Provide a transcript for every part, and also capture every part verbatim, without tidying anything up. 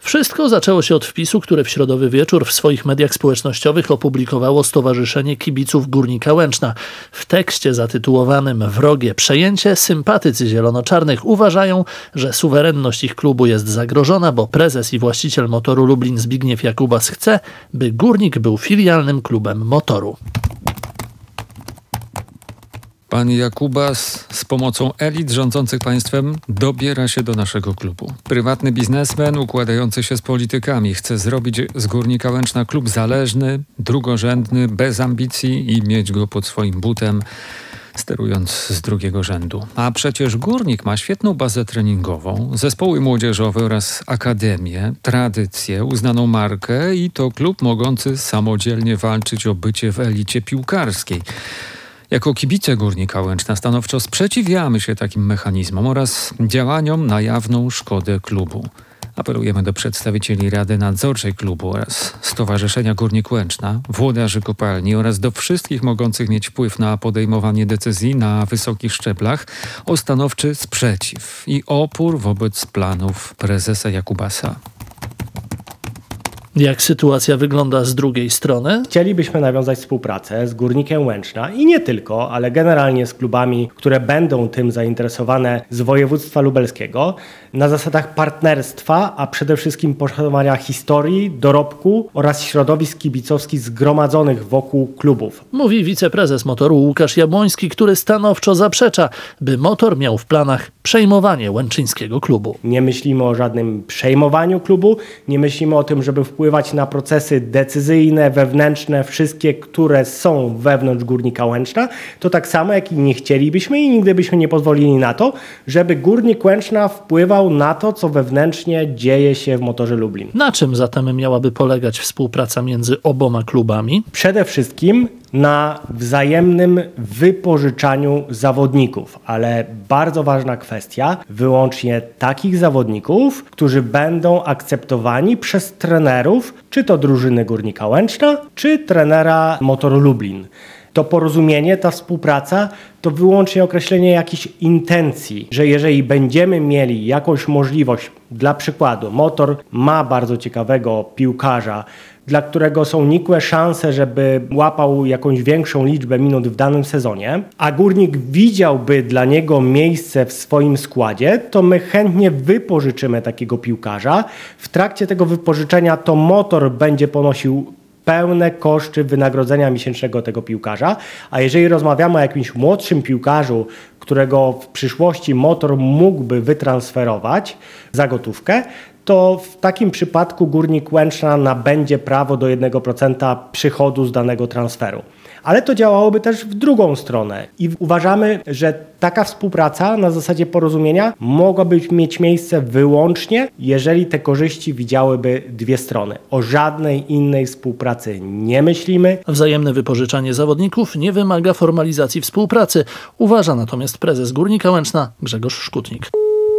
Wszystko zaczęło się od wpisu, który w środowy wieczór w swoich mediach społecznościowych opublikowało Stowarzyszenie Kibiców Górnika Łęczna. W tekście zatytułowanym „Wrogie przejęcie” sympatycy zielono-czarnych uważają, że suwerenność ich klubu jest zagrożona, bo prezes i właściciel Motoru Lublin Zbigniew Jakubas chce, by Górnik był filialnym klubem Motoru. Pan Jakubas z pomocą elit rządzących państwem dobiera się do naszego klubu. Prywatny biznesmen układający się z politykami chce zrobić z Górnika Łęczna klub zależny, drugorzędny, bez ambicji i mieć go pod swoim butem, sterując z drugiego rzędu. A przecież Górnik ma świetną bazę treningową, zespoły młodzieżowe oraz akademię, tradycję, uznaną markę i to klub mogący samodzielnie walczyć o bycie w elicie piłkarskiej. Jako kibice Górnika Łęczna stanowczo sprzeciwiamy się takim mechanizmom oraz działaniom na jawną szkodę klubu. Apelujemy do przedstawicieli Rady Nadzorczej klubu oraz Stowarzyszenia Górnik Łęczna, włodarzy kopalni oraz do wszystkich mogących mieć wpływ na podejmowanie decyzji na wysokich szczeblach o stanowczy sprzeciw i opór wobec planów prezesa Jakubasa. Jak sytuacja wygląda z drugiej strony? Chcielibyśmy nawiązać współpracę z Górnikiem Łęczna i nie tylko, ale generalnie z klubami, które będą tym zainteresowane z województwa lubelskiego, na zasadach partnerstwa, a przede wszystkim poszanowania historii, dorobku oraz środowisk kibicowskich zgromadzonych wokół klubów. Mówi wiceprezes Motoru Łukasz Jabłoński, który stanowczo zaprzecza, by Motor miał w planach przejmowanie łęczyńskiego klubu. Nie myślimy o żadnym przejmowaniu klubu, nie myślimy o tym, żeby wpływać na procesy decyzyjne, wewnętrzne, wszystkie, które są wewnątrz Górnika Łęczna. To tak samo, jak i nie chcielibyśmy i nigdy byśmy nie pozwolili na to, żeby Górnik Łęczna wpływał na to, co wewnętrznie dzieje się w Motorze Lublin. Na czym zatem miałaby polegać współpraca między oboma klubami? Przede wszystkim na wzajemnym wypożyczaniu zawodników, ale bardzo ważna kwestia, wyłącznie takich zawodników, którzy będą akceptowani przez trenerów, czy to drużyny Górnika Łęczna, czy trenera Motoru Lublin. To porozumienie, ta współpraca to wyłącznie określenie jakichś intencji, że jeżeli będziemy mieli jakąś możliwość, dla przykładu Motor ma bardzo ciekawego piłkarza, dla którego są nikłe szanse, żeby łapał jakąś większą liczbę minut w danym sezonie, a Górnik widziałby dla niego miejsce w swoim składzie, to my chętnie wypożyczymy takiego piłkarza. W trakcie tego wypożyczenia to Motor będzie ponosił pełne koszty wynagrodzenia miesięcznego tego piłkarza, a jeżeli rozmawiamy o jakimś młodszym piłkarzu, którego w przyszłości Motor mógłby wytransferować za gotówkę, to w takim przypadku Górnik Łęczna nabędzie prawo do jednego procenta przychodu z danego transferu. Ale to działałoby też w drugą stronę i uważamy, że taka współpraca na zasadzie porozumienia mogłaby mieć miejsce wyłącznie, jeżeli te korzyści widziałyby dwie strony. O żadnej innej współpracy nie myślimy. Wzajemne wypożyczanie zawodników nie wymaga formalizacji współpracy, uważa natomiast prezes Górnika Łęczna Grzegorz Szkutnik.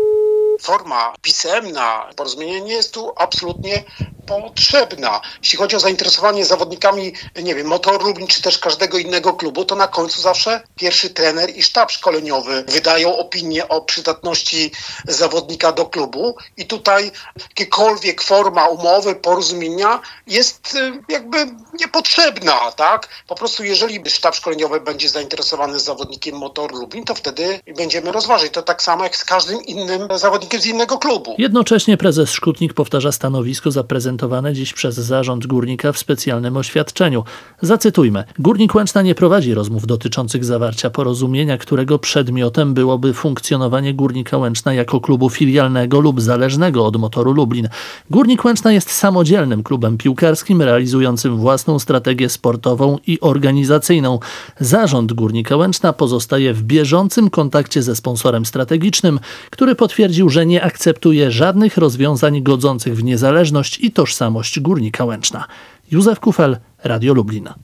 Forma pisemna porozumienia nie jest tu absolutnie potrzebna. Jeśli chodzi o zainteresowanie zawodnikami, nie wiem, Motor Lublin czy też każdego innego klubu, to na końcu zawsze pierwszy trener i sztab szkoleniowy wydają opinię o przydatności zawodnika do klubu i tutaj jakakolwiek forma umowy, porozumienia jest jakby niepotrzebna, tak? Po prostu jeżeli sztab szkoleniowy będzie zainteresowany zawodnikiem Motor Lublin, to wtedy będziemy rozważyć. To tak samo jak z każdym innym zawodnikiem z innego klubu. Jednocześnie prezes Szkutnik powtarza stanowisko zaprezentowane dziś przez zarząd Górnika w specjalnym oświadczeniu. Zacytujmy. Górnik Łęczna nie prowadzi rozmów dotyczących zawarcia porozumienia, którego przedmiotem byłoby funkcjonowanie Górnika Łęczna jako klubu filialnego lub zależnego od Motoru Lublin. Górnik Łęczna jest samodzielnym klubem piłkarskim realizującym własną strategię sportową i organizacyjną. Zarząd Górnika Łęczna pozostaje w bieżącym kontakcie ze sponsorem strategicznym, który potwierdził, że nie akceptuje żadnych rozwiązań godzących w niezależność i tożsamość Górnika Łęczna. Józef Kufel, Radio Lublin.